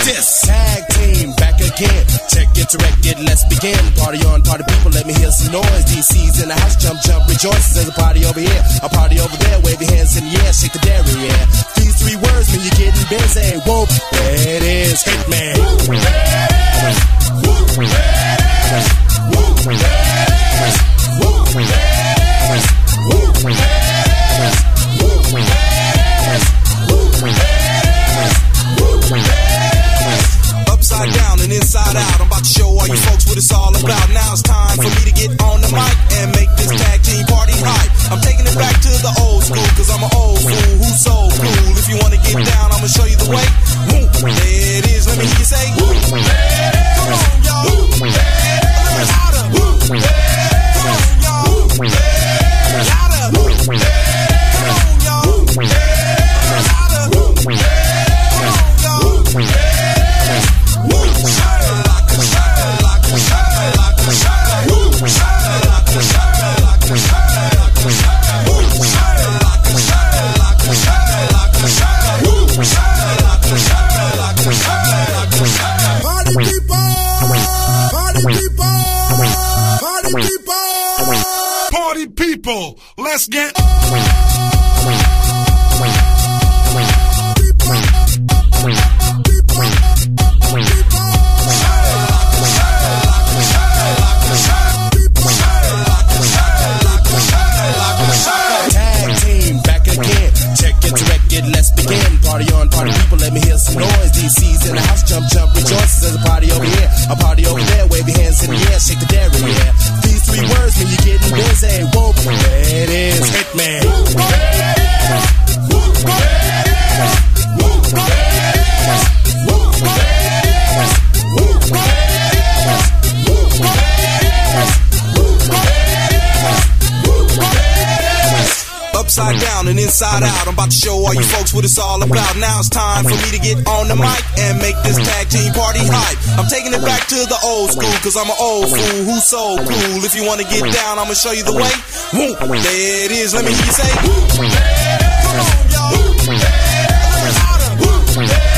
this. Tag team back again. Check it, direct it, let's begin. Party on, party people, let me hear some noise. DC's in the house, jump, jump, rejoice. There's a party over here, a party over there. Wave your hands in the air, shake the dairy, yeah. These three words mean you're getting busy. Whoa, there it is, Hitman. Woo, yes. Woo, yes. Woo, yes. Woo, yes. Woo, yes. Woo, yes. Woo, yes. Upside down and inside out, I'm about to show all you folks what it's all about. Now it's time for me to get on the mic and make this tag team party hype. I'm taking it back to the old school, cause I'm an old fool who's so cool. If you wanna get down, I'ma show you the way. Woo, there it is, let me hear you say woo, yeah. Come on, y'all. Woo, yeah. A little louder. Woo, yeah. Come on, y'all. Woo, yeah. Louder. Woo, yeah. Come on, y'all. Woo, yeah. A little louder. Woo, yeah. Come on, y'all. Woo, yeah. Party people, let's get tag team back again. Check it, direct it, let's begin. Party on, party people, let me hear some noise. DC's in the house, jump, jump, rejoice. There's a party over here, a party over there. Wave your hands in the air, shake the dairy, yeah. These three words mean you're getting busy. Whoa, there it is, Hitman. Woo, yeah. Woo, yeah. Woo, yeah. Woo, yeah. Woo, yeah. Woo, yeah. Upside down and inside out, I'm about to show all you folks what it's all about. Now it's time for me to get on the mic and make this tag team party hype. I'm taking it back to the old school, cause I'm an old fool who's so cool. If you wanna get down, I'ma show you the way. Woo, there it is, let me hear you say woo, yeah. Come on, y'all. Woo, yeah. A little louder. Woo, yeah.